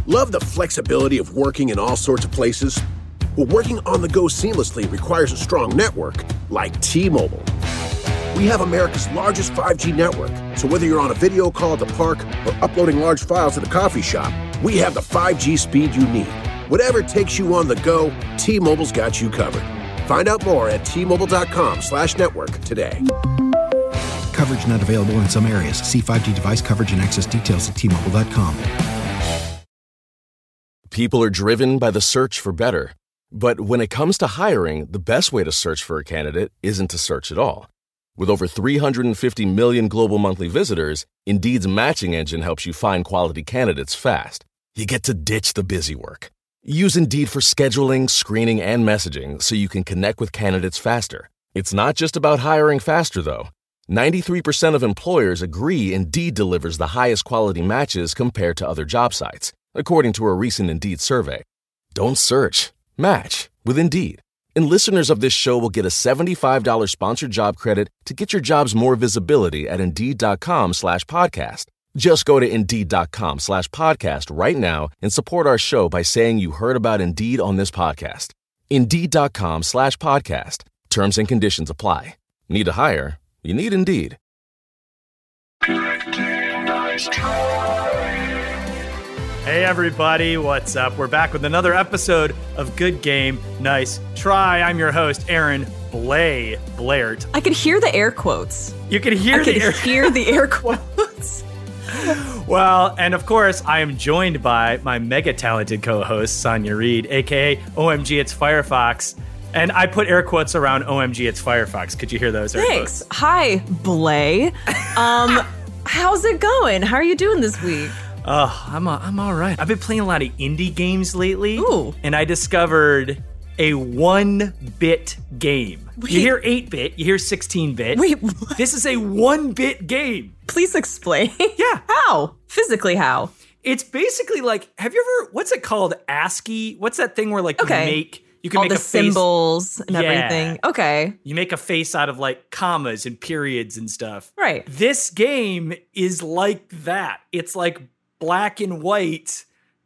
Love the flexibility of working in all sorts of places? Well, working on the go seamlessly requires a strong network like T-Mobile. We have America's largest 5G network, so whether you're on a video call at the park or uploading large files at the coffee shop, we have the 5G speed you need. Whatever takes you on the go, T-Mobile's got you covered. Find out more at T-Mobile.com/network today. Coverage not available in some areas. See 5G device coverage and access details at T-Mobile.com. People are driven by the search for better. But when it comes to hiring, the best way to search for a candidate isn't to search at all. With over 350 million global monthly visitors, Indeed's matching engine helps you find quality candidates fast. You get to ditch the busy work. Use Indeed for scheduling, screening, and messaging so you can connect with candidates faster. It's not just about hiring faster, though. 93% of employers agree Indeed delivers the highest quality matches compared to other job sites, according to a recent Indeed survey. Don't search. Match with Indeed. And listeners of this show will get a $75 sponsored job credit to get your jobs more visibility at Indeed.com/podcast. Just go to Indeed.com/podcast right now and support our show by saying you heard about Indeed on this podcast. Indeed.com/podcast. Terms and conditions apply. Need to hire? You need Indeed. Hey everybody, what's up? We're back with another episode of Good Game, Nice Try. I'm your host, Aaron Blair. I could hear the air quotes. You can hear the air quotes. Well, and of course, I am joined by my mega talented co-host, Sonia Reed, aka OMG It's Firefox. And I put air quotes around OMG It's Firefox. Could you hear those air Thanks. quotes? Hi, Blay. How's it going? How are you doing this week? I'm all right. I've been playing a lot of indie games lately. Ooh. And I discovered a 1-bit game. Wait. You hear 8-bit, you hear 16-bit. Wait, what? This is a 1-bit game. Please explain. Yeah. How? Physically how? It's basically like, have you ever, what's it called? ASCII? What's that thing where like you can all make the a face, symbols and everything. Okay. You make a face out of like commas and periods and stuff. Right. This game is like that. It's like black and white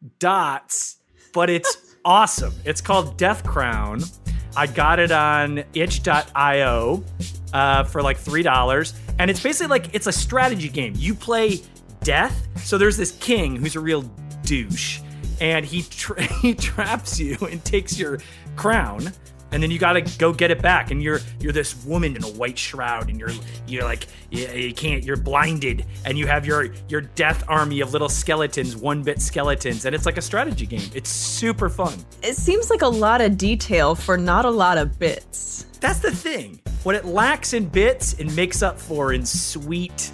dots, but it's awesome. It's called Death Crown. I got it on itch.io for like $3. And it's basically like, it's a strategy game. You play death. So there's this king who's a real douche. And he traps you and takes your crown, and then you gotta go get it back. And you're this woman in a white shroud, and you're like you can't. You're blinded, and you have your death army of little skeletons, 1-bit skeletons, and it's like a strategy game. It's super fun. It seems like a lot of detail for not a lot of bits. That's the thing. What it lacks in bits, it makes up for in sweet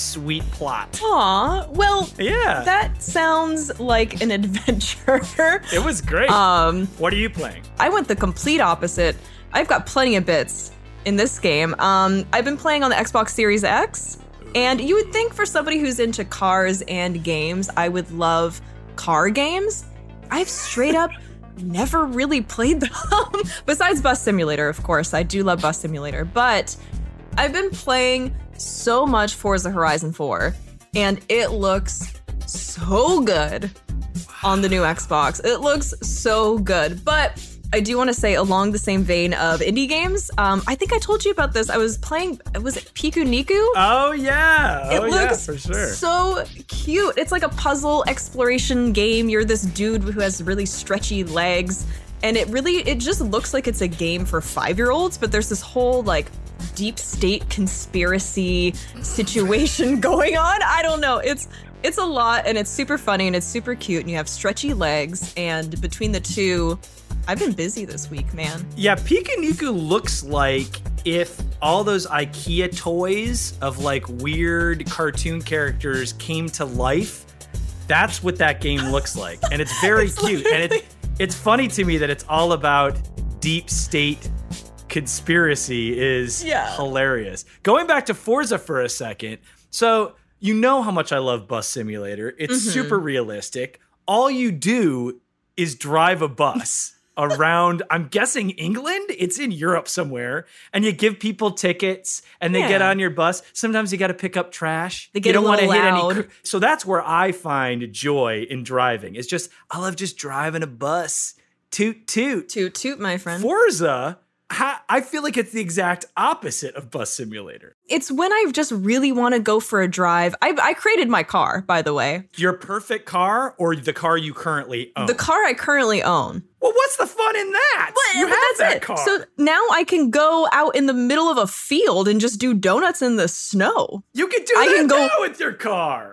plot. Aw, well, Yeah. that sounds like an adventure. It was great. What are you playing? I went the complete opposite. I've got plenty of bits in this game. I've been playing on the Xbox Series X, and you would think for somebody who's into cars and games, I would love car games. I've straight up never really played them. Besides Bus Simulator, of course. I do love Bus Simulator, but I've been playing so much Forza Horizon 4, and it looks so good on the new Xbox. It looks so good. But I do want to say, along the same vein of indie games, I think I told you about this. I was playing, was it Piku Niku? Oh, yeah. It looks for sure. so cute. It's like a puzzle exploration game. You're this dude who has really stretchy legs. And it just looks like it's a game for 5-year-olds, but there's this whole like deep state conspiracy situation going on. I don't know. It's a lot, and it's super funny, and it's super cute, and you have stretchy legs, and between the two, I've been busy this week, man. Yeah, Pikuniku looks like if all those IKEA toys of like weird cartoon characters came to life. That's what that game looks like, and it's very cute. And it's funny to me that it's all about deep state conspiracy is hilarious. Going back to Forza for a second, so you know how much I love Bus Simulator. It's super realistic. All you do is drive a bus around, I'm guessing England? It's in Europe somewhere. And you give people tickets and they get on your bus. Sometimes you got to pick up trash. They get you don't a little wanna loud. hit any. So that's where I find joy in driving. It's just, I love just driving a bus. Toot, toot. Toot, toot, my friend. Forza, I feel like it's the exact opposite of Bus Simulator. It's when I just really want to go for a drive. I created my car, by the way. Your perfect car or the car you currently own? The car I currently own. Well, what's the fun in that? You have that's that it. car. So now I can go out in the middle of a field and just do donuts in the snow. You can do I that can go- now with your car.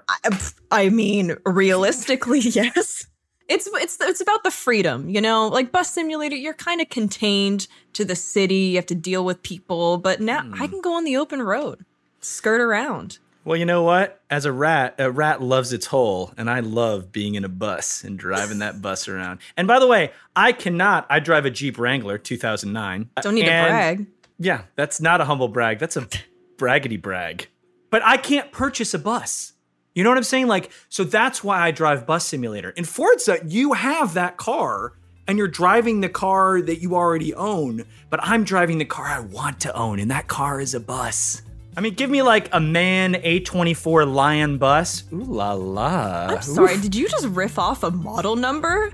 I mean, realistically, yes. It's about the freedom, you know? Like Bus Simulator, you're kind of contained to the city. You have to deal with people. But now I can go on the open road, skirt around. Well, you know what? As a rat loves its hole, and I love being in a bus and driving that bus around. And by the way, I drive a Jeep Wrangler 2009. Don't need to brag. Yeah, that's not a humble brag. That's a braggity brag. But I can't purchase a bus. You know what I'm saying? Like, so that's why I drive Bus Simulator. In Forza, you have that car and you're driving the car that you already own, but I'm driving the car I want to own, and that car is a bus. I mean, give me like a MAN A24 Lion bus. Ooh la la. I'm sorry, did you just riff off a model number?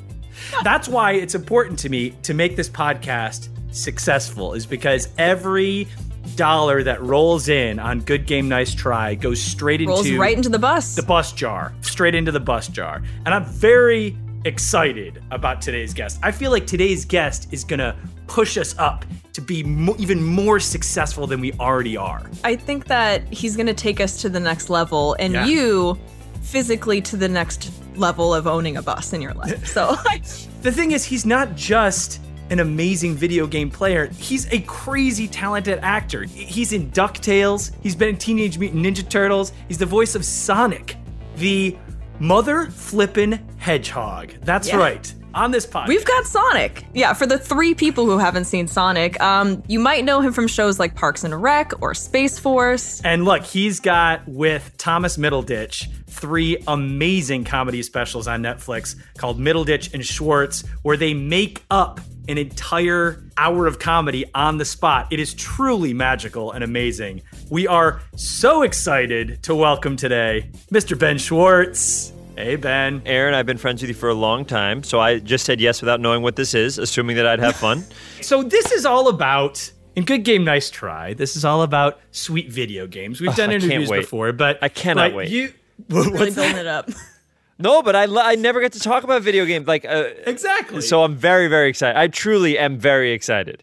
That's why it's important to me to make this podcast successful, is because every dollar that rolls in on Good Game Nice Try goes straight into right into the bus. The bus jar, straight into the bus jar. And I'm very excited about today's guest. I feel like today's guest is gonna push us up to be even more successful than we already are. I think that he's going to take us to the next level, and you physically to the next level of owning a bus in your life. So the thing is, he's not just an amazing video game player. He's a crazy talented actor. He's in DuckTales. He's been in Teenage Mutant Ninja Turtles. He's the voice of Sonic, the mother flippin' hedgehog. That's right. On this podcast, we've got Sonic. Yeah, for the 3 people who haven't seen Sonic, you might know him from shows like Parks and Rec or Space Force. And look, he's got, with Thomas Middleditch, 3 amazing comedy specials on Netflix called Middleditch and Schwartz, where they make up an entire hour of comedy on the spot. It is truly magical and amazing. We are so excited to welcome today Mr. Ben Schwartz. Hey, Ben. Aaron, I've been friends with you for a long time, so I just said yes without knowing what this is, assuming that I'd have fun. So this is all about, in Good Game Nice Try, this is all about sweet video games. We've done interviews before, but I cannot wait. Really building it up. No, but I never get to talk about video games. Exactly. So I'm very, very excited. I truly am very excited.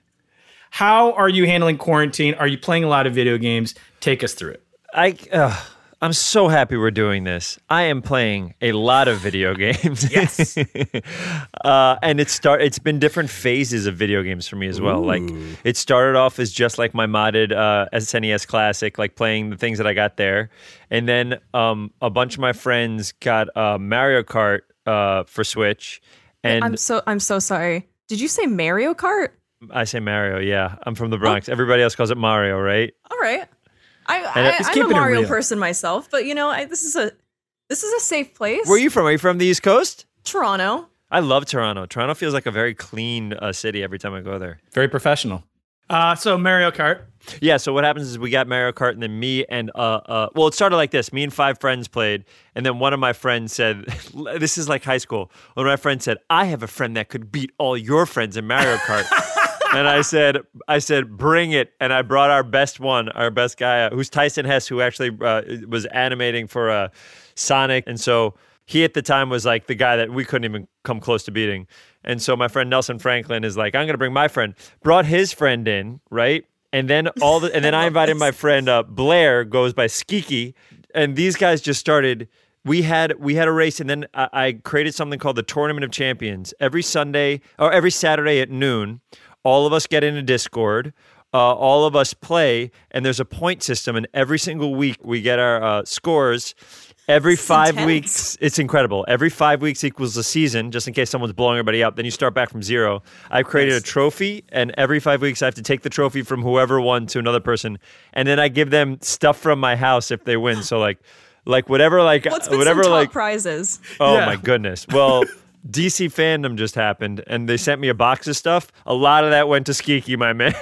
How are you handling quarantine? Are you playing a lot of video games? Take us through it. I'm so happy we're doing this. I am playing a lot of video games. Yes. And it's been different phases of video games for me as well. Ooh. Like, it started off as just like my modded SNES Classic, like playing the things that I got there. And then a bunch of my friends got Mario Kart for Switch. And I'm so sorry. Did you say Mario Kart? I say Mario, yeah. I'm from the Bronx. Everybody else calls it Mario, right? All right. I'm a Mario person myself, but you know, this is a safe place. Where are you from? Are you from the East Coast? Toronto. I love Toronto. Toronto feels like a very clean city every time I go there. Very professional. So Mario Kart. Yeah, so what happens is we got Mario Kart, and then me and, well, it started like this. Me and 5 friends played, and then one of my friends said, this is like high school. One of my friends said, I have a friend that could beat all your friends in Mario Kart. And I said, bring it. And I brought our best guy, who's Tyson Hess, who actually was animating for Sonic. And so he at the time was like the guy that we couldn't even come close to beating. And so my friend Nelson Franklin is like, I'm going to bring my friend. Brought his friend in, right? And then I invited my friend Blair, goes by Skiki. And these guys just started. We had a race, and then I created something called the Tournament of Champions. Every Saturday at noon, all of us get in a Discord, all of us play, and there's a point system, and every single week we get our scores. Every 5 weeks, it's incredible. Every 5 weeks equals a season, just in case someone's blowing everybody up. Then you start back from 0. I've created a trophy, and every 5 weeks I have to take the trophy from whoever won to another person, and then I give them stuff from my house if they win. So like whatever, what's been some top prizes? Oh my goodness. Well, DC fandom just happened, and they sent me a box of stuff. A lot of that went to Skiki, my man.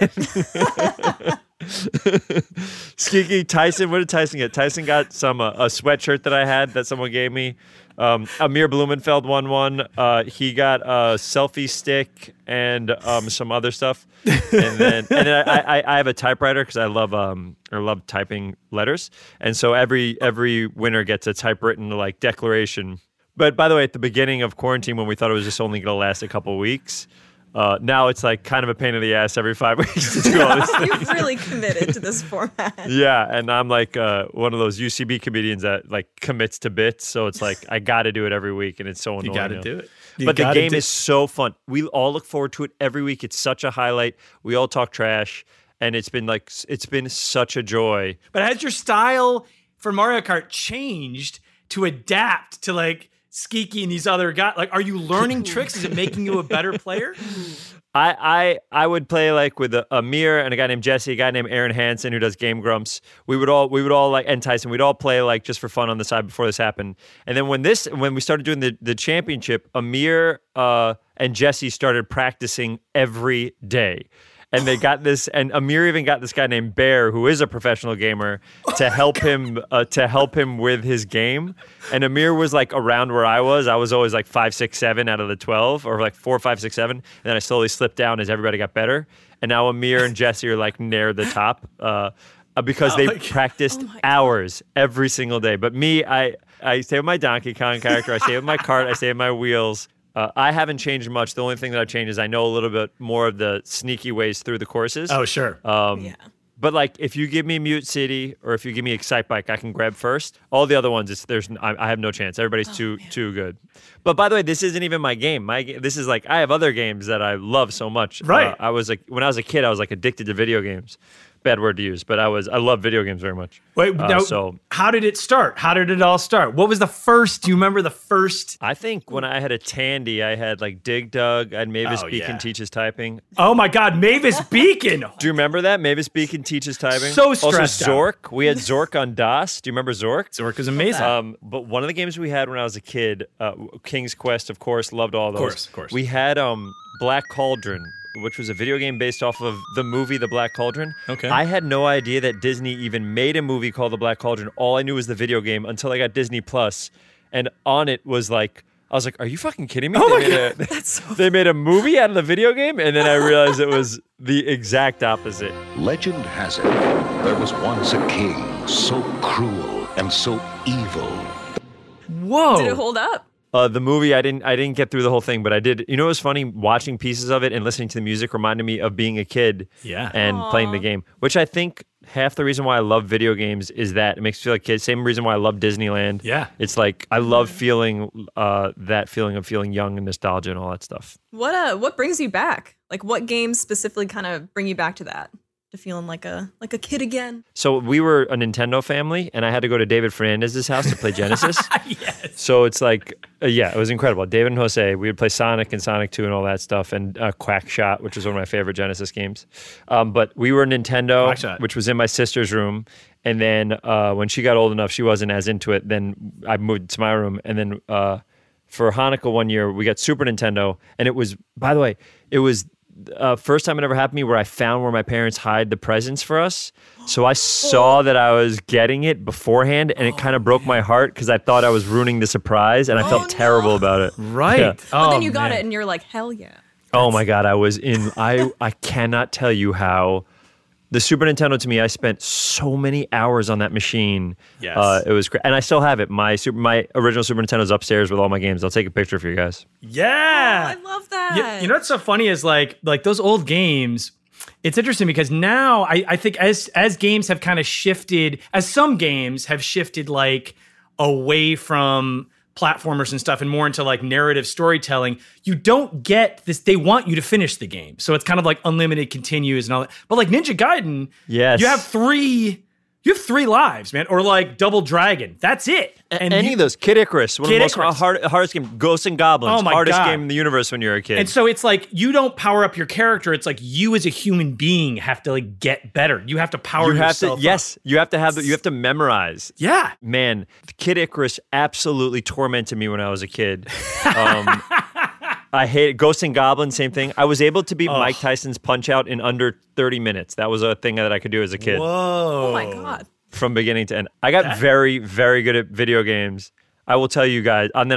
Skiki, Tyson, what did Tyson get? Tyson got a sweatshirt that I had that someone gave me. Amir Blumenfeld won one. He got a selfie stick and some other stuff. And then I have a typewriter because I love typing letters. And so every winner gets a typewritten like declaration. But by the way, at the beginning of quarantine, when we thought it was just only going to last a couple weeks, now it's like kind of a pain in the ass every 5 weeks to do all this things. You've really committed to this format. Yeah, and I'm like one of those UCB comedians that like commits to bits, so it's like I got to do it every week, and it's so annoying. You got to do it. But the game is so fun. We all look forward to it every week. It's such a highlight. We all talk trash, and it's been such a joy. But has your style for Mario Kart changed to adapt to like Skiki and these other guys? Like, are you learning tricks? Is it making you a better player? I would play like with Amir and a guy named Jesse, a guy named Aaron Hansen who does Game Grumps. We would all like, and Tyson, we'd all play like just for fun on the side before this happened. And then when we started doing the championship, Amir and Jesse started practicing every day. And they got this, and Amir even got this guy named Bear, who is a professional gamer, to help him with his game. And Amir was like around where I was. I was always like 5, 6, 7 out of the 12, or like 4, 5, 6, 7. And then I slowly slipped down as everybody got better. And now Amir and Jesse are like near the top because they practiced hours every single day. But me, I stay with my Donkey Kong character. I stay with my cart. I stay with my wheels. I haven't changed much. The only thing that I've changed is I know a little bit more of the sneaky ways through the courses. Oh, sure. Yeah. But like, if you give me Mute City or if you give me Excite Bike, I can grab first. All the other ones, I have no chance. Everybody's too good. But by the way, this isn't even my game. This is like I have other games that I love so much. Right. I was like when I was a kid, I was like addicted to video games. Bad word to use, but I love video games very much. Wait, now, how did it start? How did it all start? What was the first? Do you remember the first? I think when I had a Tandy, I had like Dig Dug. I had Mavis Beacon teaches typing. Oh my God, Mavis Beacon! Do you remember that? Mavis Beacon teaches typing. So stressed Also, Zork. We had Zork on DOS. Do you remember Zork? Zork is amazing. But one of the games we had when I was a kid, King's Quest, of course, loved all those. Of course. We had Black Cauldron, which was a video game based off of the movie The Black Cauldron. Okay. I had no idea that Disney even made a movie called The Black Cauldron. All I knew was the video game until I got Disney Plus, and on it was like, I was like, are you fucking kidding me? Oh my God. That's so they made a movie out of the video game, and then I realized it was the exact opposite. Legend has it, there was once a king so cruel and so evil. Whoa. Did it hold up? The movie, I didn't get through the whole thing, but I did. You know, it was funny watching pieces of it and listening to the music reminded me of being a kid and playing the game, which I think half the reason why I love video games is that it makes me feel like kids. Same reason why I love Disneyland. Yeah. It's like I love feeling that feeling of feeling young and nostalgia and all that stuff. What brings you back? Like what games specifically kind of bring you back to that? To feeling like a kid again. So we were a Nintendo family, and I had to go to David Fernandez's house to play Genesis. Yes. So it's like, it was incredible. David and Jose, we would play Sonic and Sonic 2 and all that stuff, and Quack Shot, which was one of my favorite Genesis games. But we were Nintendo, which was in my sister's room, and then when she got old enough, she wasn't as into it. Then I moved to my room, and then for Hanukkah one year, we got Super Nintendo, and it was, by the way, first time it ever happened to me where I found where my parents hide the presents for us. So I saw that I was getting it beforehand, and it kind of broke my heart because I thought I was ruining the surprise, and I felt terrible about it. Right. Yeah. But then you got it, and you're like, hell yeah. Oh my God, I cannot tell you how the Super Nintendo, to me, I spent so many hours on that machine. Yes. It was great. And I still have it. My original Super Nintendo is upstairs with all my games. I'll take a picture for you guys. Yeah. Oh, I love that. You know what's so funny is like those old games, it's interesting because now I think as games have kind of shifted, as some games have shifted like away from platformers and stuff and more into like narrative storytelling, you don't get this. They want you to finish the game. So it's kind of like unlimited continues and all that. But like Ninja Gaiden, yes, you have three lives, man. Or like Double Dragon. That's it. And any of those. Kid Icarus, one of the most hardest games. Ghosts and Goblins, oh my hardest God. game in the universe when you're a kid. And so it's like you don't power up your character. It's like you as a human being have to like get better. You have to power yourself up. Yes, you have to memorize. Yeah. Man, Kid Icarus absolutely tormented me when I was a kid. I hate Ghosts and Goblins, same thing. I was able to beat Mike Tyson's Punch-Out in under 30 minutes. That was a thing that I could do as a kid. Whoa. Oh my God. From beginning to end. I got very, very good at video games. I will tell you guys, and then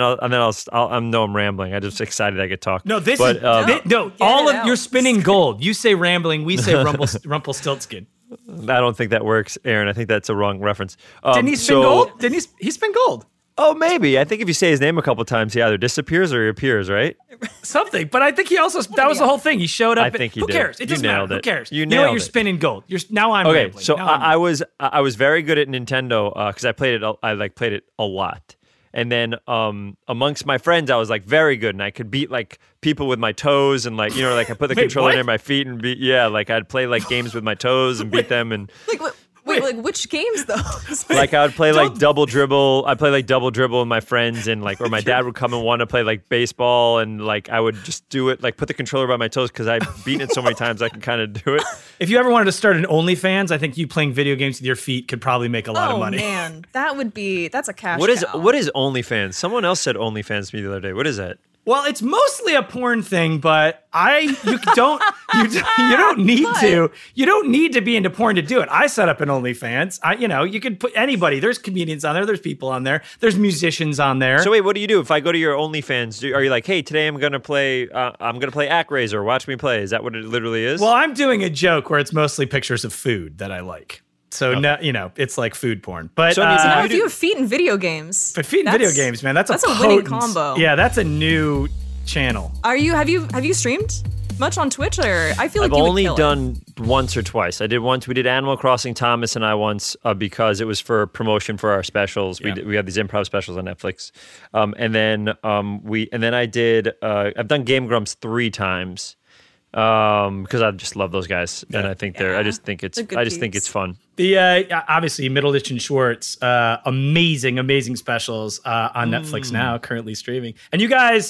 I'm rambling. I'm just excited I could talk. No, this but, is Get all it of out. you're spinning gold. You say rambling, we say Rumpelstiltskin. I don't think that works, Aaron. I think that's a wrong reference. Didn't he spin gold? Didn't he spin gold? Oh, maybe. I think if you say his name a couple times, he either disappears or he appears, right? Something, but I think he also that was the whole thing. He showed up. I think he Who did. cares? It You doesn't matter. nailed Who it. cares? You know what? nailed You're it. spinning gold. Now I'm Okay, rambling. so Now I'm I was very good at Nintendo because I played it. I played it a lot. And then amongst my friends, I was like very good, and I could beat like people with my toes, and like I put the Wait, controller what? near my feet and like I'd play like games with my toes and beat them, and Wait, which games though? like I would play like double dribble. I'd play like double dribble with my friends, and like or my dad would come and want to play like baseball, and like I would just do it, like put the controller by my toes because I've beaten it so many times I can kind of do it. If you ever wanted to start an OnlyFans, I think you playing video games with your feet could probably make a lot of money. Oh man, that's a cash What is cow. OnlyFans? Someone else said OnlyFans to me the other day. What is that? Well, it's mostly a porn thing, but you don't need to. You don't need to be into porn to do it. I set up an OnlyFans. You could put anybody. There's comedians on there. There's people on there. There's musicians on there. So wait, what do you do if I go to your OnlyFans? Are you like, hey, today I'm gonna play ActRaiser. Watch me play. Is that what it literally is? Well, I'm doing a joke where it's mostly pictures of food that I like. So it's like food porn. But So it means Now, you if do- you have feet in video games, but feed in video games, man, that's a winning potent- combo. Yeah, that's a new channel. have you streamed much on Twitch? Or I feel like I've you would only kill it. done once or twice. I did once. We did Animal Crossing, Thomas and I once, because it was for promotion for our specials. Yeah. We had these improv specials on Netflix, and then I did. I've done Game Grumps 3 times. Because I just love those guys, and I think I just think it's fun. The obviously Middleditch and Schwartz, amazing specials on Netflix now, currently streaming. And you guys,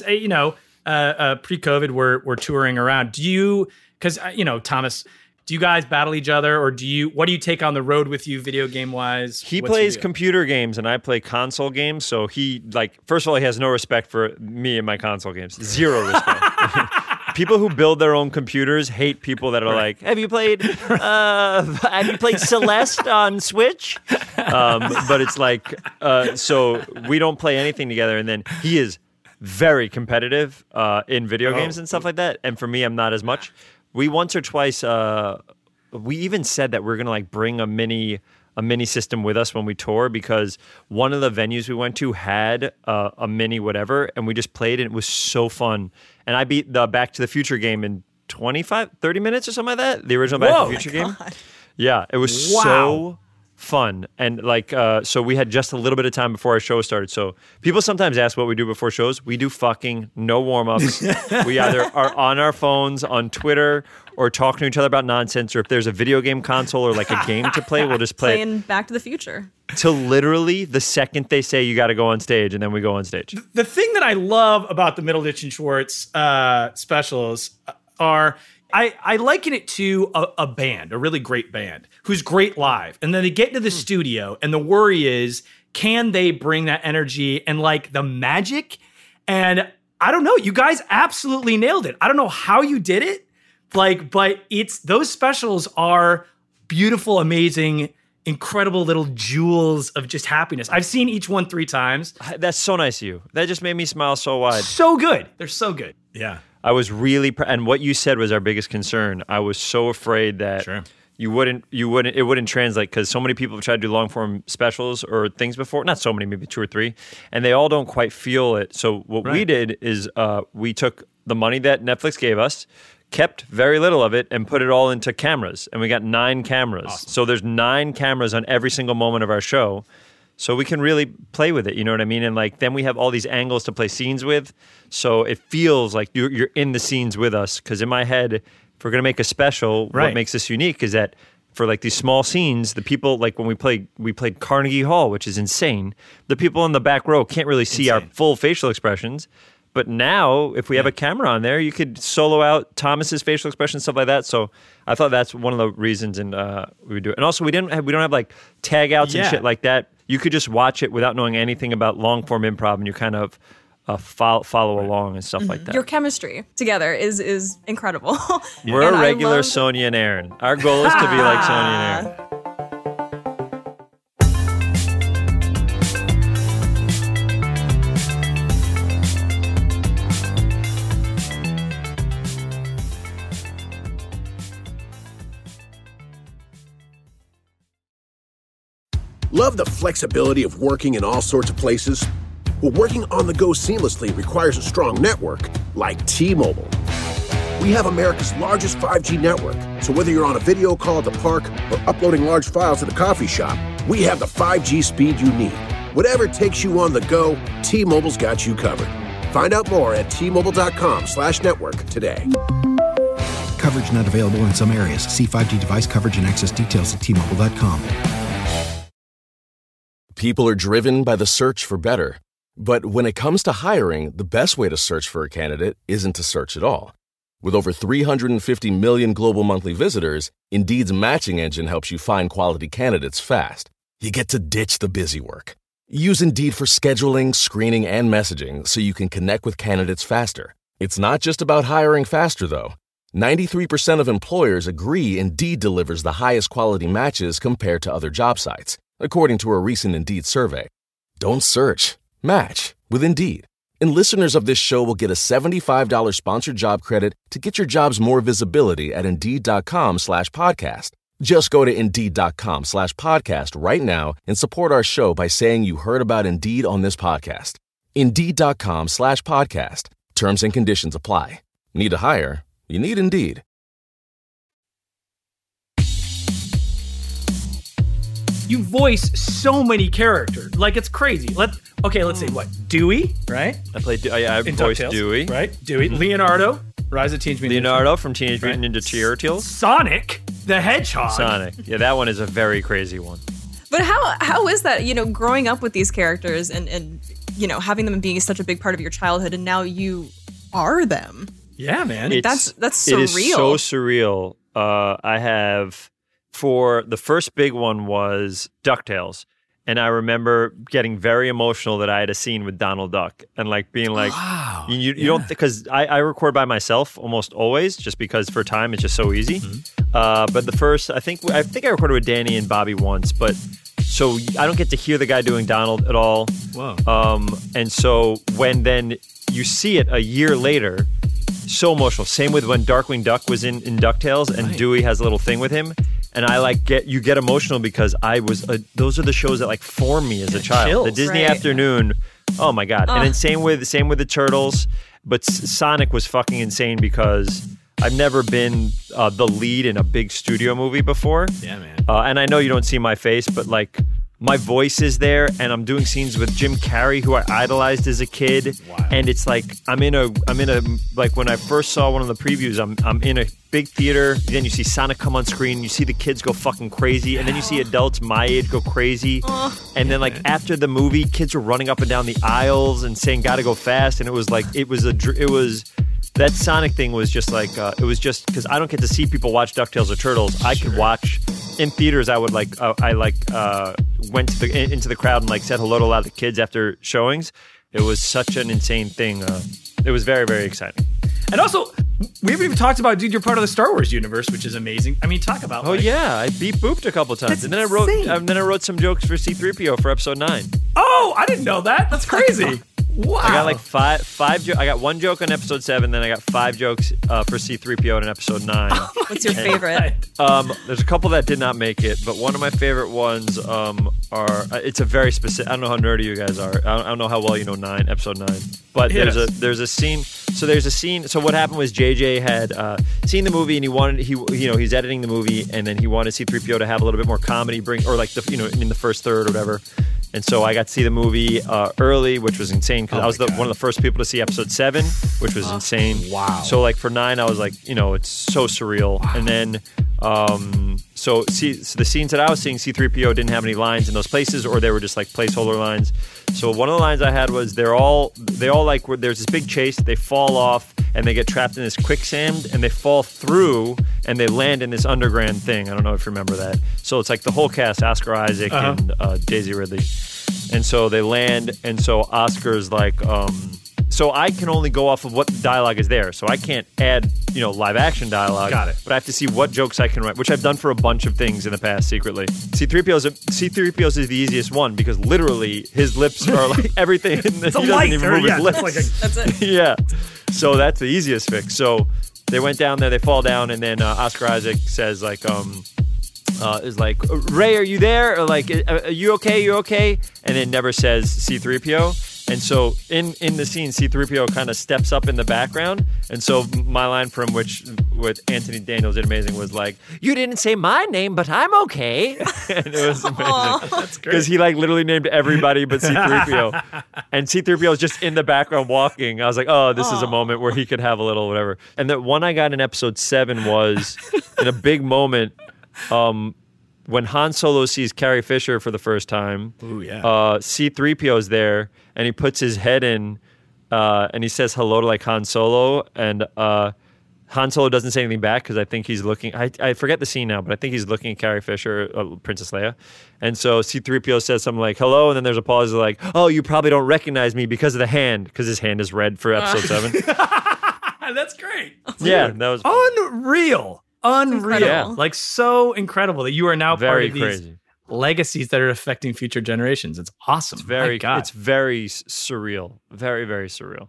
pre-COVID, we're touring around. Do you? Because Thomas, do you guys battle each other, or what do you take on the road with you, video game wise? He plays computer games, and I play console games. So he first of all, he has no respect for me and my console games. Zero respect. People who build their own computers hate people that are like, have you played Celeste on Switch? But it's like, so we don't play anything together. And then he is very competitive in video games and stuff like that. And for me, I'm not as much. We once or twice, we even said that we're going to bring a mini system with us when we tour, because one of the venues we went to had a mini whatever, and we just played, and it was so fun. And I beat the Back to the Future game in 30 minutes or something like that. The original Back to the Future game. Yeah, it was so fun. And so we had just a little bit of time before our show started. So people sometimes ask what we do before shows. We do fucking no warm-ups. We either are on our phones, on Twitter, or talking to each other about nonsense, or if there's a video game console or like a game to play, we'll just play Playing Back to the Future. till literally the second they say you got to go on stage, and then we go on stage. The thing that I love about the Middleditch and Schwartz specials are I liken it to a band, a really great band, who's great live. And then they get into the studio, and the worry is, can they bring that energy and the magic? And I don't know, you guys absolutely nailed it. I don't know how you did it, but those specials are beautiful, amazing, incredible little jewels of just happiness. I've seen each one 3 times. That's so nice of you. That just made me smile so wide. So good. They're so good. Yeah. I was really, and what you said was our biggest concern. I was so afraid that it wouldn't translate, because so many people have tried to do long form specials or things before. Not so many, maybe 2 or 3, and they all don't quite feel it. So what we did is we took the money that Netflix gave us, kept very little of it, and put it all into cameras. And we got 9 cameras. Awesome. So there's 9 cameras on every single moment of our show. So we can really play with it, you know what I mean? And then we have all these angles to play scenes with. So it feels like you're in the scenes with us. Because in my head, if we're going to make a special, what makes this unique is that for these small scenes, the people, when we played Carnegie Hall, which is insane. The people in the back row can't really see our full facial expressions. But now, if we have a camera on there, you could solo out Thomas's facial expression, stuff like that. So I thought that's one of the reasons, and we would do it. And also, we don't have tag outs and shit like that. You could just watch it without knowing anything about long form improv, and you kind of follow along and stuff like that. Your chemistry together is incredible. We're And a I regular love- Sonia and Aaron. Our goal is to be like Sonia and Aaron. Love the flexibility of working in all sorts of places? Well, working on the go seamlessly requires a strong network like T-Mobile. We have America's largest 5G network, so whether you're on a video call at the park or uploading large files at the coffee shop, we have the 5G speed you need. Whatever takes you on the go, T-Mobile's got you covered. Find out more at T-Mobile.com/network today. Coverage not available in some areas. See 5G device coverage and access details at T-Mobile.com. People are driven by the search for better. But when it comes to hiring, the best way to search for a candidate isn't to search at all. With over 350 million global monthly visitors, Indeed's matching engine helps you find quality candidates fast. You get to ditch the busy work. Use Indeed for scheduling, screening, and messaging so you can connect with candidates faster. It's not just about hiring faster, though. 93% of employers agree Indeed delivers the highest quality matches compared to other job sites, according to a recent Indeed survey. Don't search. Match with Indeed. And listeners of this show will get a $75 sponsored job credit to get your jobs more visibility at Indeed.com/podcast. Just go to Indeed.com/podcast right now and support our show by saying you heard about Indeed on this podcast. Indeed.com/podcast. Terms and conditions apply. Need to hire? You need Indeed. You voice so many characters. Like, it's crazy. Let's see. What? Dewey, right? I voiced DuckTales, Dewey. Right? Dewey. Leonardo, Rise of Teenage Mutant Ninja Leonardo from Teenage Mutant Ninja Turtles. Sonic the Hedgehog. Sonic. Yeah, that one is a very crazy one. But how is that, growing up with these characters and having them being such a big part of your childhood, and now you are them? Yeah, man. That's surreal. It is so surreal. I have, for the first big one was DuckTales. And I remember getting very emotional that I had a scene with Donald Duck and like being like, wow. You don't, because I record by myself almost always, just because for time it's just so easy. Mm-hmm. But the first, I think I recorded with Danny and Bobby once, but so I don't get to hear the guy doing Donald at all. Whoa. And so when then you see it a year later, so emotional. Same with when Darkwing Duck was in DuckTales and right. Dewey has a little thing with him. And I get emotional because those are the shows that like form me as a child. Chills. The Disney Right. Afternoon, oh my God. And then same with the Turtles, but Sonic was fucking insane because I've never been the lead in a big studio movie before. Yeah, man. And I know you don't see my face, but like my voice is there, and I'm doing scenes with Jim Carrey, who I idolized as a kid. Wow. And it's like I'm in a like when I first saw one of the previews, I'm in a big theater. Then you see Sonic come on screen, you see the kids go fucking crazy, and then you see adults my age go crazy. And then like after the movie, kids were running up and down the aisles and saying "Gotta go fast," and it was that Sonic thing was just like it was just because I don't get to see people watch DuckTales or Turtles. I could watch in theaters. I would went into the crowd and like said hello to a lot of the kids after showings. It was such an insane thing. It was very, very exciting. And also, we haven't even talked about, dude, you're part of the Star Wars universe, which is amazing. I mean, talk about. Oh yeah, I beat booped a couple times, and then I wrote some jokes for C-3PO for Episode 9. Oh, I didn't know that. That's crazy. Wow. I got like five. I got one joke on Episode 7, then I got 5 jokes for C-3PO in Episode 9. What's your favorite? There's a couple that did not make it, but one of my favorite ones are. It's a very specific. I don't know how nerdy you guys are. I don't know how well you know Episode 9. But there's a scene. So there's a scene. So what happened was JJ had seen the movie and he's editing the movie, and then he wanted C-3PO to have a little bit more comedy, in the first third or whatever. And so I got to see the movie early, which was insane because I was one of the first people to see Episode 7, which was insane. Wow. So like for 9, I was like, it's so surreal. Wow. And then so the scenes that I was seeing, C-3PO didn't have any lines in those places, or they were just like placeholder lines. So one of the lines I had was they all like there's this big chase, they fall off and they get trapped in this quicksand and they fall through and they land in this underground thing. I don't know if you remember that. So it's like the whole cast, Oscar Isaac and Daisy Ridley. And so they land, and so Oscar's like So I can only go off of what dialogue is there. So I can't add, live action dialogue. Got it. But I have to see what jokes I can write, which I've done for a bunch of things in the past secretly. C-3PO's is the easiest one because literally his lips are like everything. He doesn't even move his lips. That's it. Yeah. So that's the easiest fix. So they went down there, they fall down, and then Oscar Isaac says is like, Ray, are you there? Or like, are you okay? You okay? And then never says C-3PO. And so in the scene, C-3PO kind of steps up in the background. And so my line from which with Anthony Daniels did amazing was like, you didn't say my name, but I'm okay. And it was amazing. That's great. Because he like literally named everybody but C-3PO. And C-3PO was just in the background walking. I was like, oh, this is a moment where he could have a little whatever. And the one I got in episode 7 was in a big moment when Han Solo sees Carrie Fisher for the first time. Ooh, yeah. C-3PO is there, and he puts his head in, and he says hello to like Han Solo, and Han Solo doesn't say anything back because I think he's looking. I forget the scene now, but I think he's looking at Carrie Fisher, Princess Leia, and so C-3PO says something like hello, and then there's a pause like, oh, you probably don't recognize me because of the hand, because his hand is red for episode 7. That's great. Yeah, that was Unreal. Incredible. Like so incredible that you are now very part of these crazy. legacies that are affecting future generations. It's awesome. It's very, My God. it's very surreal. Very, very surreal.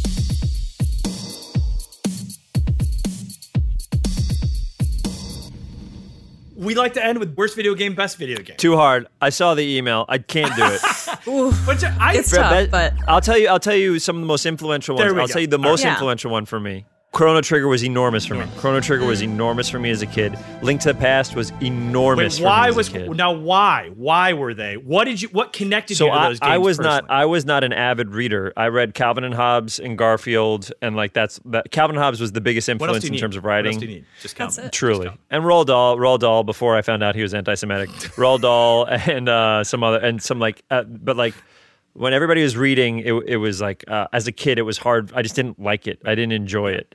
We like to end with worst video game, best video game. Too hard. I saw the email. I can't do it. Which It's tough, but I'll tell you some of the most influential ones. There we I'll go. tell you the most Yeah. influential one for me. Chrono Trigger was enormous for me. Chrono Trigger was enormous for me as a kid. Link to the Past was enormous Wait, for me as a kid. why were they? What connected So you to those games? I was not an avid reader. I read Calvin and Hobbes and Garfield, and like Calvin and Hobbes was the biggest What else influence do you in need? terms of What else writing. do you need? Just count. That's it. Truly. And Roald Dahl before I found out he was anti-Semitic. Roald Dahl and some other, and some like, but like when everybody was reading, it was like, as a kid, it was hard. I just didn't like it. I didn't enjoy it.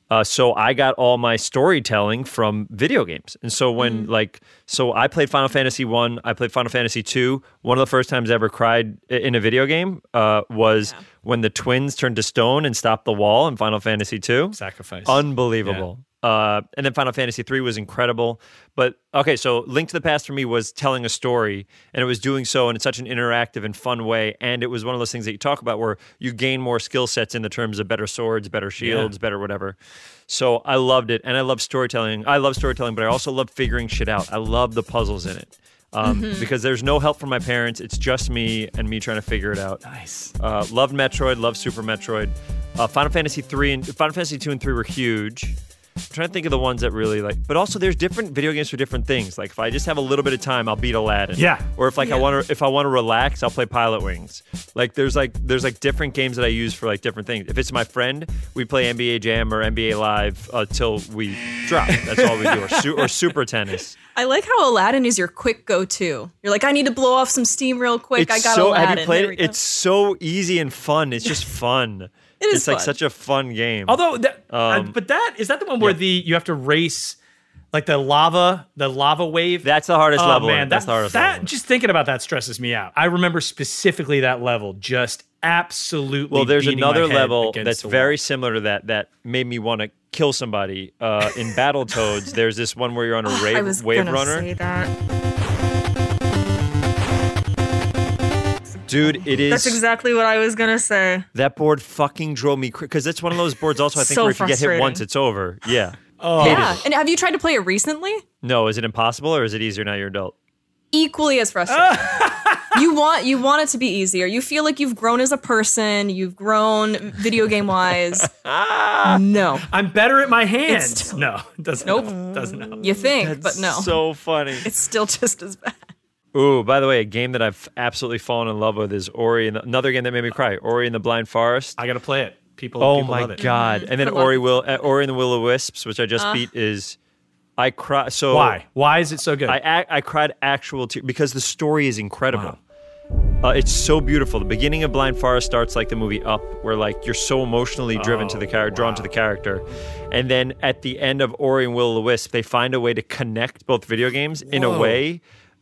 So I got all my storytelling from video games. And so when so I played Final Fantasy 1, I played Final Fantasy 2. One of the first times I ever cried in a video game was when the twins turned to stone and stopped the wall in Final Fantasy 2. Sacrifice. Unbelievable. And then Final Fantasy 3 was incredible. But okay, so Link to the Past for me was telling a story, and it was doing so in such an interactive and fun way. And it was one of those things that you talk about where you gain more skill sets in the terms of better swords, better shields, better whatever. So I loved it, and I love storytelling. I love storytelling, but I also love figuring shit out. I love the puzzles in it. Because there's no help from my parents. It's just me and me trying to figure it out. Nice. Loved Metroid, loved Super Metroid. Final Fantasy 2 and 3 were huge. I'm trying to think of the ones that really like, but also there's different video games for different things. Like if I just have a little bit of time, I'll beat Aladdin. Yeah. Or if I want to relax, I'll play Pilot Wings. Like there's different games that I use for like different things. If it's my friend, we play NBA Jam or NBA Live till we drop. That's all we do. Or Super Tennis. I like how Aladdin is your quick go-to. You're like, I need to blow off some steam real quick. I got Aladdin. Have you played There we it? go. It's so easy and fun. It's just fun. It's like fun. such a fun game. Although, but that is that the one where you have to race like the lava wave. That's the hardest level. Man, That's the hardest level. Just thinking about that stresses me out. I remember specifically that level just absolutely. Well, there's beating another my head level against that's the very wall. similar to that made me want to kill somebody. In Battletoads, there's this one where you're on a I was wave gonna runner. say that. Dude, it is. That's exactly what I was gonna say. That board fucking drove me because it's one of those boards also I think So where if you get hit frustrating. once, it's over. Yeah. Yeah. And have you tried to play it recently? No, is it impossible or is it easier now you're adult? Equally as frustrating. You want it to be easier. You feel like you've grown as a person. You've grown video game wise. No. I'm better at my hands. It's still- No, it doesn't. Nope. Doesn't help. You think, but no. So funny. It's still just as bad. Ooh, by the way, a game that I've absolutely fallen in love with is Ori, and another game that made me cry, Ori and the Blind Forest. I gotta play it. People Oh my love it. god! And then I love Ori and the Will of Wisps, which I just beat, is I cry. So Why? Why is it so good? I cried actual tears because the story is incredible. It's so beautiful. The beginning of Blind Forest starts like the movie Up, where like you're so emotionally driven to the character, drawn to the character, and then at the end of Ori and Will of the Wisp, they find a way to connect both video games in a way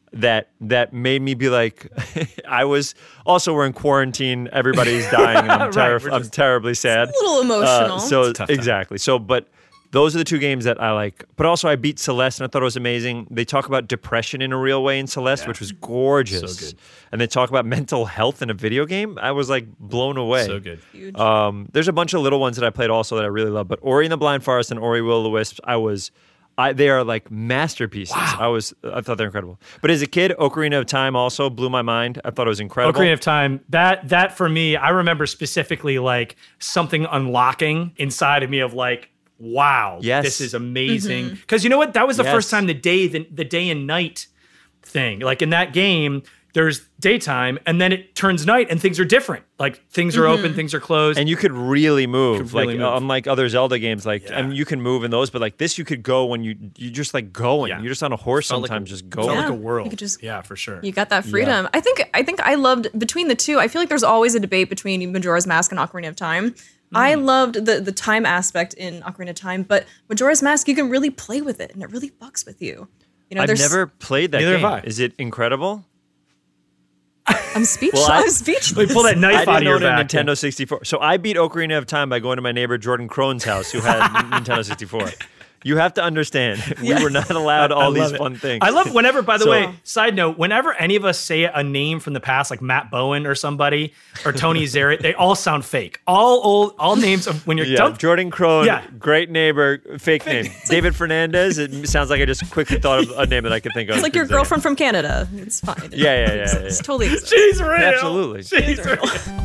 that made me be like, we're in quarantine, everybody's dying, and I'm, I'm terribly sad. It's a little emotional. Exactly. So, but those are the two games that I like. But also I beat Celeste and I thought it was amazing. They talk about depression in a real way in Celeste, which was gorgeous. So good. And they talk about mental health in a video game. I was like blown away. So good. Huge. There's a bunch of little ones that I played also that I really love. But Ori and the Blind Forest and Ori Will of the Wisps, they are like masterpieces. Wow. I thought they're incredible. But as a kid, Ocarina of Time also blew my mind. I thought it was incredible. Ocarina of Time, that for me, I remember specifically like something unlocking inside of me of like, wow, yes. this is amazing. Because you know what? That was the first time the day and night thing. Like in that game, there's daytime and then it turns night and things are different. Like things are open, things are closed. And you could really move. Move. Unlike other Zelda games, I mean, you can move in those, but like this, you could go when you just like going. Yeah. You're just on a horse sometimes, just going. Felt like a You world. could just- yeah, for sure. You got that freedom. I think I loved between the two. I feel like there's always a debate between Majora's Mask and Ocarina of Time. I loved the time aspect in Ocarina of Time, but Majora's Mask, you can really play with it, and it really fucks with you. You know, I've never played that Neither game. have I. Is it incredible? I'm speechless. Well, I'm speechless. Let me pull that knife I out didn't of your own a back. Nintendo 64. So I beat Ocarina of Time by going to my neighbor Jordan Crone's house who had Nintendo 64. You have to understand, we were not allowed all these fun things. I love whenever, by the So- way, side note, whenever any of us say a name from the past, like Matt Bowen or somebody, or Tony Zarrett, they all sound fake. All names of when you're Yeah, Jordan Crone, Yeah. great neighbor, fake name. David Fernandez, it sounds like I just quickly thought of a name that I could think of. It's like your girlfriend from Canada. It's fine. Yeah. It's totally exists. She's real. Absolutely. She's real.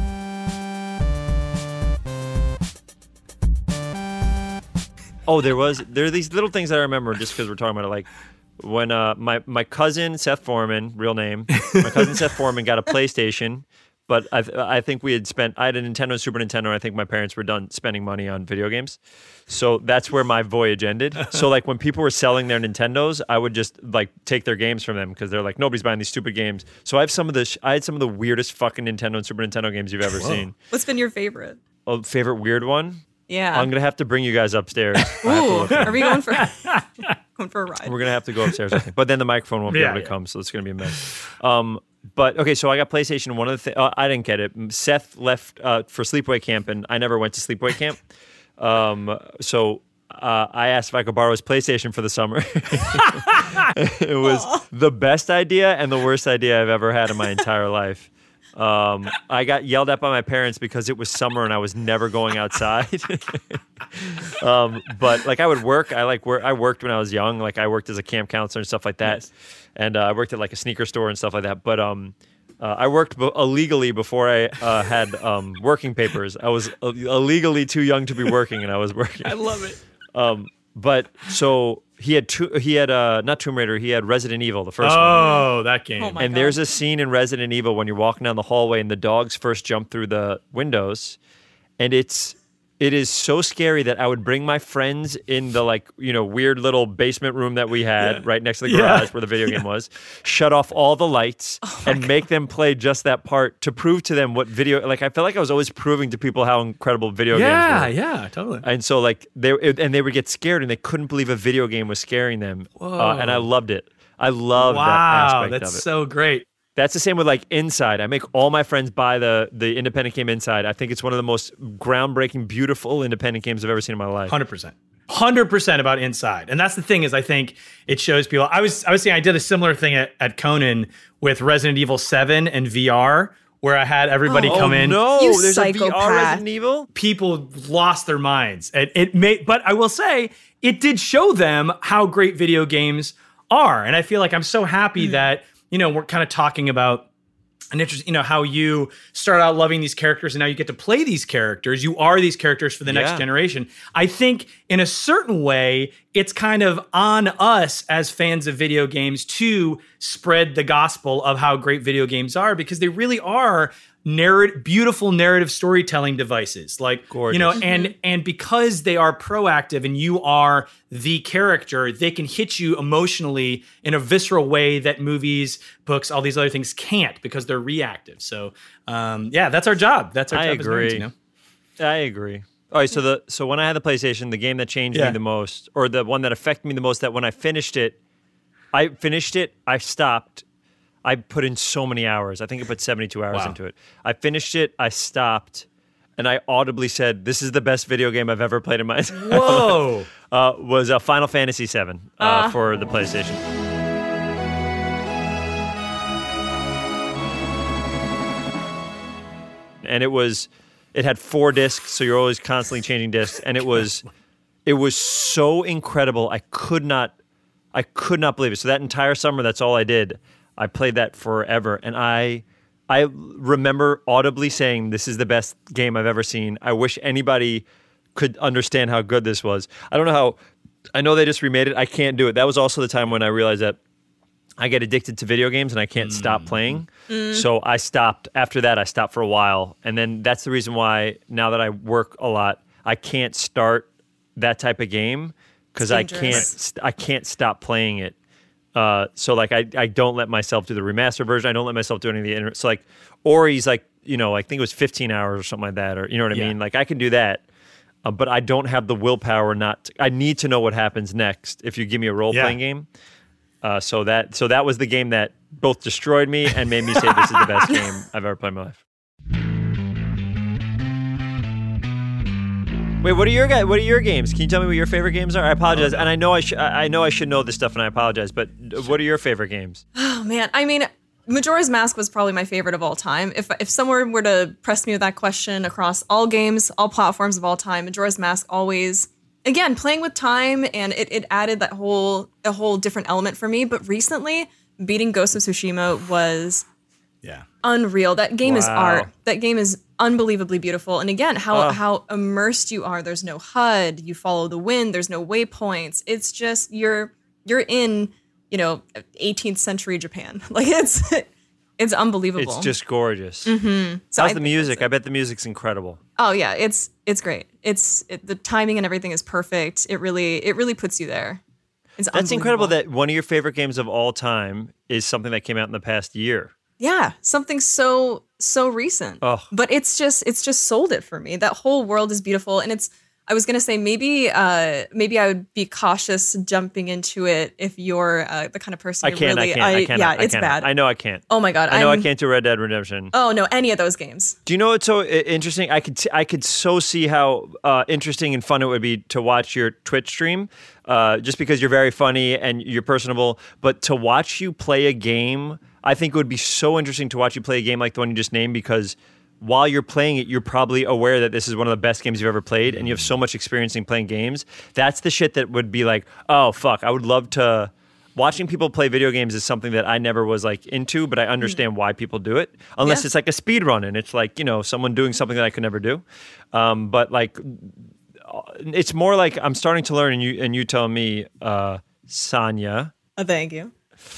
Oh, there are these little things that I remember just because we're talking about it. Like when my cousin Seth Foreman, real name, my cousin Seth Foreman got a PlayStation, but I think I had a Nintendo and Super Nintendo, and I think my parents were done spending money on video games. So that's where my voyage ended. So like when people were selling their Nintendos, I would just like take their games from them because they're like, nobody's buying these stupid games. So I had some of the weirdest fucking Nintendo and Super Nintendo games you've ever seen. What's been your favorite? Oh, favorite weird one? Yeah. I'm gonna have to bring you guys upstairs. Ooh, are we going for a ride? We're gonna have to go upstairs, I think. But then the microphone won't be able to come, so it's gonna be a mess. But okay, so I got PlayStation. One of the I didn't get it. Seth left for sleepaway camp, and I never went to sleepaway camp. So I asked if I could borrow his PlayStation for the summer. It was the best idea and the worst idea I've ever had in my entire life. I got yelled at by my parents because it was summer and I was never going outside. But like I would work. I worked when I was young. Like I worked as a camp counselor and stuff like that. Nice. And I worked at like a sneaker store and stuff like that. But I worked illegally before I had working papers. I was illegally too young to be working, and I was working. I love it. But so he had not Tomb Raider. He had Resident Evil, the first one. Oh, that game. Oh my And God. there's a scene in Resident Evil when you're walking down the hallway and the dogs first jump through the windows, and it is so scary that I would bring my friends in the weird little basement room that we had right next to the garage where the video game was, shut off all the lights and make them play just that part to prove to them what video. Like I felt like I was always proving to people how incredible video games were. Yeah, totally. And so like they would get scared and they couldn't believe a video game was scaring them. And I loved it. I love that aspect that's of it. so great. That's the same with like Inside. I make all my friends buy the independent game Inside. I think it's one of the most groundbreaking, beautiful independent games I've ever seen in my life. 100% about Inside. And that's the thing is I think it shows people. I was saying I did a similar thing at Conan with Resident Evil 7 and VR where I had everybody come in. No, You there's a VR psychopath. Resident Evil? People lost their minds. But I will say it did show them how great video games are. And I feel like I'm so happy that, we're kind of talking about an interest, how you start out loving these characters and now you get to play these characters. You are these characters for the next generation. I think in a certain way, it's kind of on us as fans of video games to spread the gospel of how great video games are because they really are beautiful narrative storytelling devices. Like, gorgeous. And because they are proactive and you are the character, they can hit you emotionally in a visceral way that movies, books, all these other things can't because they're reactive. So, that's our job. That's our job. Agree. As nerds, I agree. All right, so when I had the PlayStation, the game that changed me the most, or the one that affected me the most, that when I finished it, I stopped, I put in so many hours. I think I put 72 hours into it. I finished it. I stopped. And I audibly said, "This is the best video game I've ever played in my life." Whoa! Was Final Fantasy VII for the PlayStation. And it had 4 discs, so you're always constantly changing discs. And it was so incredible. I could not believe it. So that entire summer, that's all I did. I played that forever, and I remember audibly saying, "This is the best game I've ever seen. I wish anybody could understand how good this was." I don't know how. I know they just remade it. I can't do it. That was also the time when I realized that I get addicted to video games and I can't stop playing. So I stopped. After that, I stopped for a while, and then that's the reason why now that I work a lot, I can't start that type of game because I can't stop playing it. So like I don't let myself do the remaster version. I don't let myself do any of the so like Ori's like, you know, I think it was 15 hours or something like that, or you know what I mean? Like I can do that, but I don't have the willpower not to, I need to know what happens next if you give me a role-playing game. So that was the game that both destroyed me and made me say this is the best game I've ever played in my life. Wait, what are your games? Can you tell me what your favorite games are? I apologize, and I know I should know this stuff, and I apologize. But what are your favorite games? Oh man, I mean, Majora's Mask was probably my favorite of all time. If someone were to press me with that question across all games, all platforms of all time, Majora's Mask always, again, playing with time, and it added a whole different element for me. But recently, beating Ghost of Tsushima was unreal. That game is art. That game is unbelievably beautiful. And again, how immersed you are. There's no HUD. You follow the wind. There's no waypoints. It's just you're in, 18th century Japan. Like it's unbelievable. It's just gorgeous. Mm-hmm. So how's the music? I bet the music's incredible. Oh yeah, it's great. The timing and everything is perfect. It really puts you there. That's incredible that one of your favorite games of all time is something that came out in the past year. Yeah, something so recent. Oh. But it's just sold it for me. That whole world is beautiful, and I was gonna say maybe I would be cautious jumping into it if you're the kind of person I can't. It's bad. I know I can't. Oh my god, I know I can't do Red Dead Redemption. Oh no, any of those games. Do you know what's so interesting? I could so see how interesting and fun it would be to watch your Twitch stream, just because you're very funny and you're personable. But to watch you play a game, I think it would be so interesting to watch you play a game like the one you just named, because while you're playing it, you're probably aware that this is one of the best games you've ever played, and you have so much experience in playing games. That's the shit that would be like, oh, fuck, I would love to... Watching people play video games is something that I never was like into, but I understand why people do it. Unless it's like a speed run, and it's like, someone doing something that I could never do. But like, it's more like I'm starting to learn, and you tell me, Sonia. Thank you.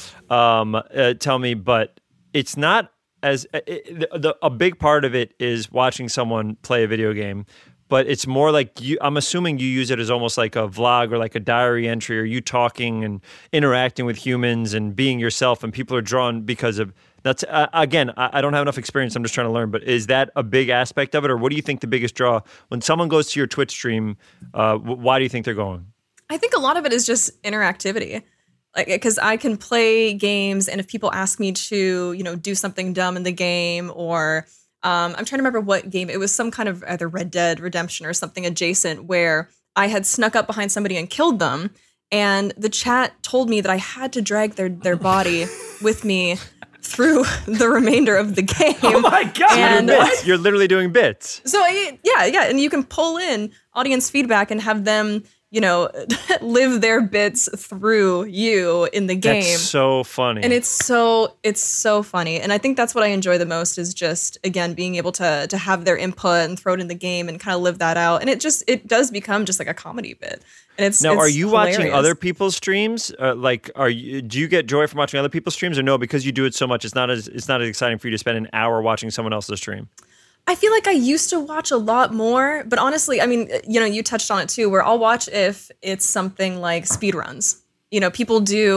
Tell me, but it's not as a big part of it is watching someone play a video game, but it's more like I'm assuming you use it as almost like a vlog or like a diary entry, or you talking and interacting with humans and being yourself, and people are drawn because of that's. Again, I don't have enough experience. I'm just trying to learn, but is that a big aspect of it, or what do you think the biggest draw when someone goes to your Twitch stream? Why do you think they're going? I think a lot of it is just interactivity. Like, because I can play games, and if people ask me to, do something dumb in the game, or I'm trying to remember what game it was, some kind of either Red Dead Redemption or something adjacent, where I had snuck up behind somebody and killed them, and the chat told me that I had to drag their body with me through the remainder of the game. Oh my god! And you're literally doing bits. So yeah, and you can pull in audience feedback and have them, live their bits through you in the game. That's so funny. And it's so funny. And I think that's what I enjoy the most, is just, again, being able to have their input and throw it in the game and kind of live that out. And it does become just like a comedy bit. And it's are you hilarious. watching other people's streams? Do you get joy from watching other people's streams, or no? Because you do it so much, it's not as exciting for you to spend an hour watching someone else's stream. I feel like I used to watch a lot more, but honestly, I mean, you touched on it too, where I'll watch if it's something like speedruns. People do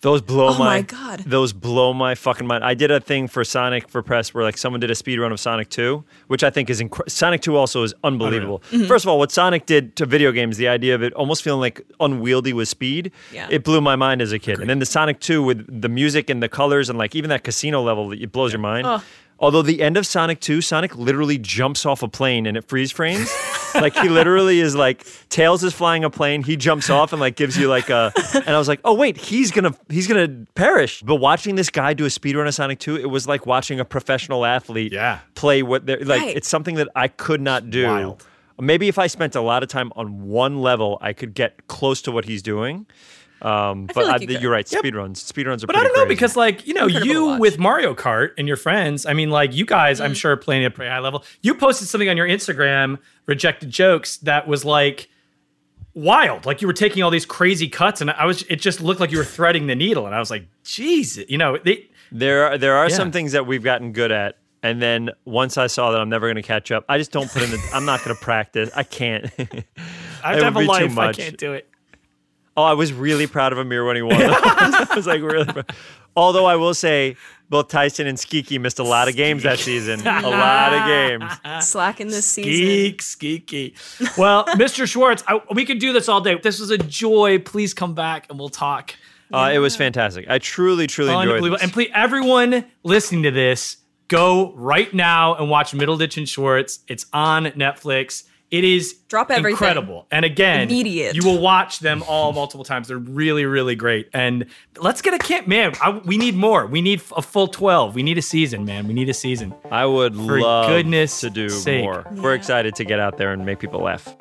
Those blow my God. Those blow my fucking mind. I did a thing for Sonic for press where like someone did a speed run of Sonic 2, which I think is Sonic 2 also is unbelievable. Mm-hmm. First of all, what Sonic did to video games, the idea of it almost feeling like unwieldy with speed, it blew my mind as a kid. And then the Sonic 2 with the music and the colors and like even that casino level, it blows your mind. Although the end of Sonic 2, Sonic literally jumps off a plane and it freeze frames. Like he literally is like, Tails is flying a plane, he jumps off and like gives you like a, and I was like, oh wait, he's gonna perish. But watching this guy do a speedrun of Sonic 2, it was like watching a professional athlete play what they're like. It's something that I could not do. Wild. Maybe if I spent a lot of time on one level, I could get close to what he's doing. But like you're right. Speedruns are. But I don't know crazy. because, like, you know, you with Mario Kart and your friends. I mean, like, you guys, I'm sure, playing at a pretty high level. You posted something on your Instagram, Rejected Jokes, that was like wild. Like you were taking all these crazy cuts, and it just looked like you were threading the needle. And I was like, geez, you know, there are some things that we've gotten good at. And then once I saw that I'm never going to catch up, I just don't put in I'm not going to practice. I can't. I have to have a life. I can't do it. Oh, I was really proud of Amir when he won. I was like really proud. Although I will say, both Tyson and Skeeky missed a lot of games that season. A lot of games. Slacking this season. Skeeky. Well, Mr. Schwartz, we could do this all day. This was a joy. Please come back and we'll talk. It was fantastic. I truly enjoyed it. And please, everyone listening to this, go right now and watch Middleditch and Schwartz. It's on Netflix. It is incredible. And again, immediate. You will watch them all multiple times. They're really, really great. And let's get a camp. Man, we need more. We need a full 12. We need a season, man. We need a season. I would love goodness to do sake. more. Yeah. We're excited to get out there and make people laugh.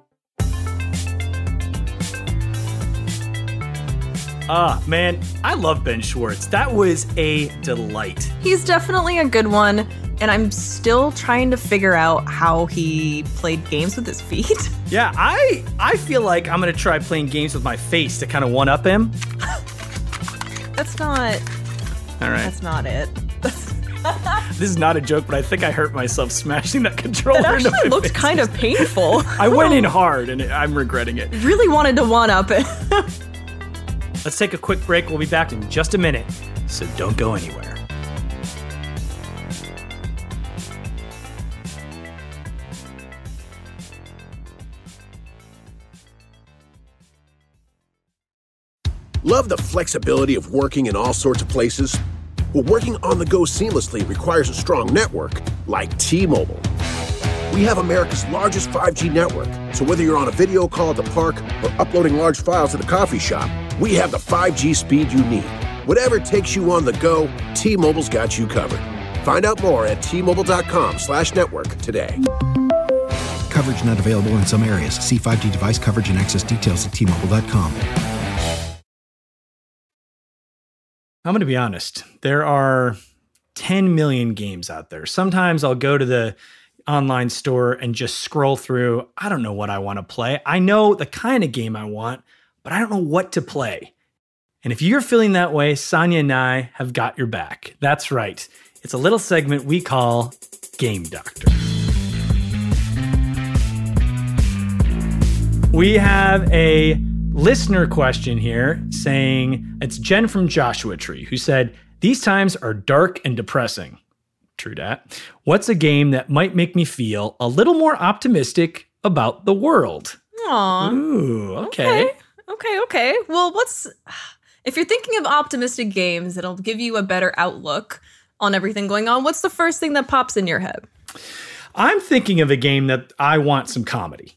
Man, I love Ben Schwartz. That was a delight. He's definitely a good one. And I'm still trying to figure out how he played games with his feet. Yeah, I feel like I'm going to try playing games with my face to kind of one-up him. That's not... All right. That's not it. This is not a joke, but I think I hurt myself smashing that controller. It actually looked kind of painful. I went in hard, and I'm regretting it. Really wanted to one-up it. Let's take a quick break. We'll be back in just a minute, so don't go anywhere. Love the flexibility of working in all sorts of places? Well, working on the go seamlessly requires a strong network like T-Mobile. We have America's largest 5G network, so whether you're on a video call at the park or uploading large files at the coffee shop, we have the 5G speed you need. Whatever takes you on the go, T-Mobile's got you covered. Find out more at T-Mobile.com/network today. Coverage not available in some areas. See 5G device coverage and access details at T-Mobile.com. I'm going to be honest. There are 10 million games out there. Sometimes I'll go to the online store and just scroll through. I don't know what I want to play. I know the kind of game I want, but I don't know what to play. And if you're feeling that way, Sonia and I have got your back. That's right. It's a little segment we call Game Doctor. We have a listener question here saying, it's Jen from Joshua Tree, who said, these times are dark and depressing. True dat. What's a game that might make me feel a little more optimistic about the world? Aw. Ooh, okay. Okay. Well, if you're thinking of optimistic games that'll give you a better outlook on everything going on, what's the first thing that pops in your head? I'm thinking of a game that I want some comedy.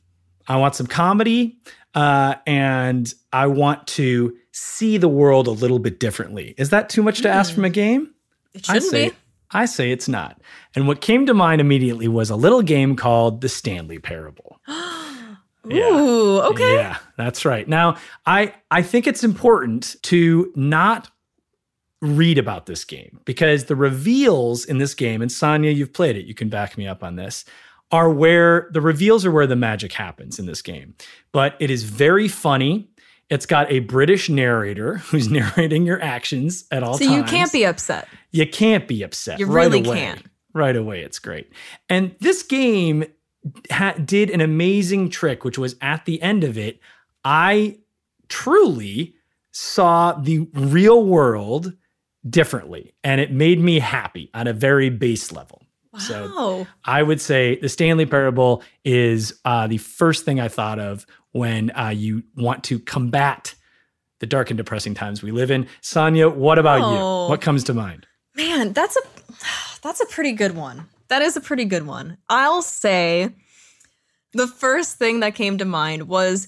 And I want to see the world a little bit differently. Is that too much to ask from a game? It shouldn't be. I say it's not. And what came to mind immediately was a little game called The Stanley Parable. Ooh, okay. Yeah, that's right. Now, I think it's important to not read about this game because the reveals in this game, and Sonia, you've played it, you can back me up on this, are where the reveals are where the magic happens in this game. But it is very funny. It's got a British narrator who's narrating your actions at all times. So you can't be upset. You can't be upset. You right really away. can't. Right away, it's great. And this game did an amazing trick, which was at the end of it, I truly saw the real world differently, and it made me happy on a very base level. Wow. So I would say the Stanley Parable is the first thing I thought of when you want to combat the dark and depressing times we live in. Sonia, what about you? What comes to mind? Man, that's a pretty good one. That is a pretty good one. I'll say the first thing that came to mind was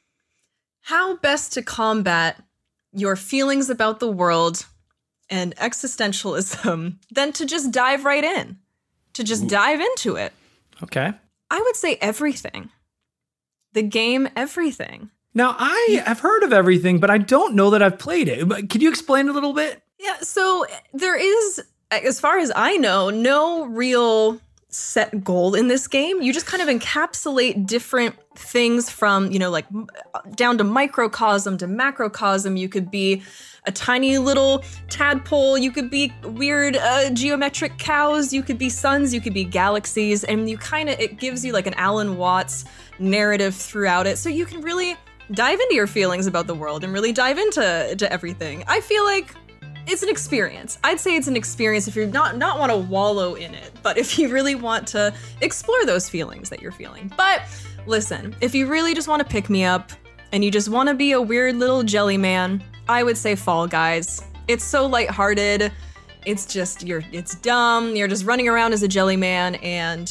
how best to combat your feelings about the world and existentialism than to just dive right in, to just dive into it. Okay. I would say everything. The game Everything. Now, I have heard of Everything, but I don't know that I've played it. Could you explain a little bit? Yeah, so there is, as far as I know, no real set goal in this game. You just kind of encapsulate different things from, like down to microcosm to macrocosm. You could be a tiny little tadpole. You could be weird geometric cows. You could be suns. You could be galaxies. And it gives you like an Alan Watts narrative throughout it. So you can really dive into your feelings about the world and really dive into everything. I feel like it's an experience. I'd say it's an experience if you're not want to wallow in it, but if you really want to explore those feelings that you're feeling. But listen, if you really just want to pick me up and you just want to be a weird little jelly man, I would say Fall Guys. It's so lighthearted. It's just, it's dumb. You're just running around as a jelly man and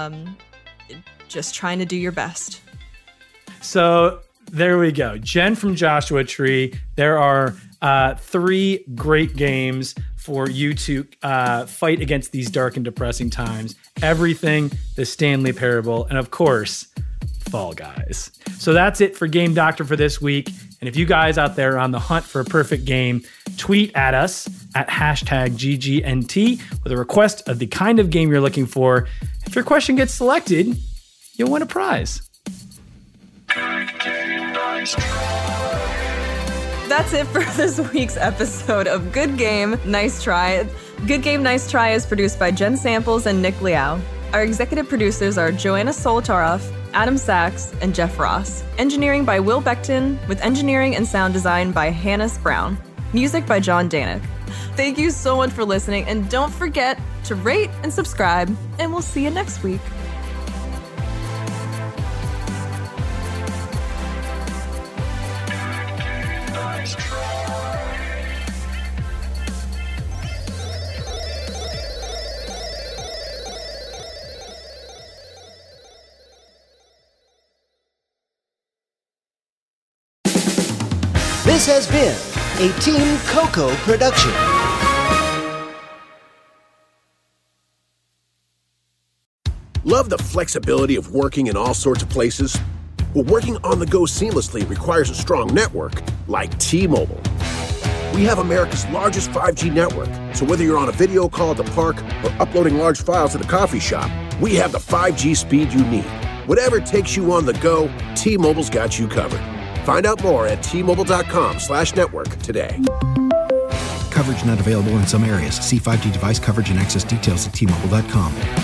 just trying to do your best. So there we go. Jen from Joshua Tree. There are 3 great games for you to fight against these dark and depressing times. Everything, the Stanley Parable, and of course, Fall Guys. So that's it for Game Doctor for this week. And if you guys out there are on the hunt for a perfect game, tweet at us at #GGNT with a request of the kind of game you're looking for. If your question gets selected, you'll win a prize. That's it for this week's episode of Good Game, Nice Try. Good Game, Nice Try is produced by Jen Samples and Nick Liao. Our executive producers are Joanna Solotaroff, Adam Sachs, and Jeff Ross. Engineering by Will Beckton, with engineering and sound design by Hannes Brown. Music by John Danick. Thank you so much for listening, and don't forget to rate and subscribe, and we'll see you next week. This has been a Team Coco production. Love the flexibility of working in all sorts of places? Well, working on the go seamlessly requires a strong network like T-Mobile. We have America's largest 5G network, so whether you're on a video call at the park or uploading large files at the coffee shop, we have the 5G speed you need. Whatever takes you on the go, T-Mobile's got you covered. Find out more at T-Mobile.com/network today. Coverage not available in some areas. See 5G device coverage and access details at T-Mobile.com.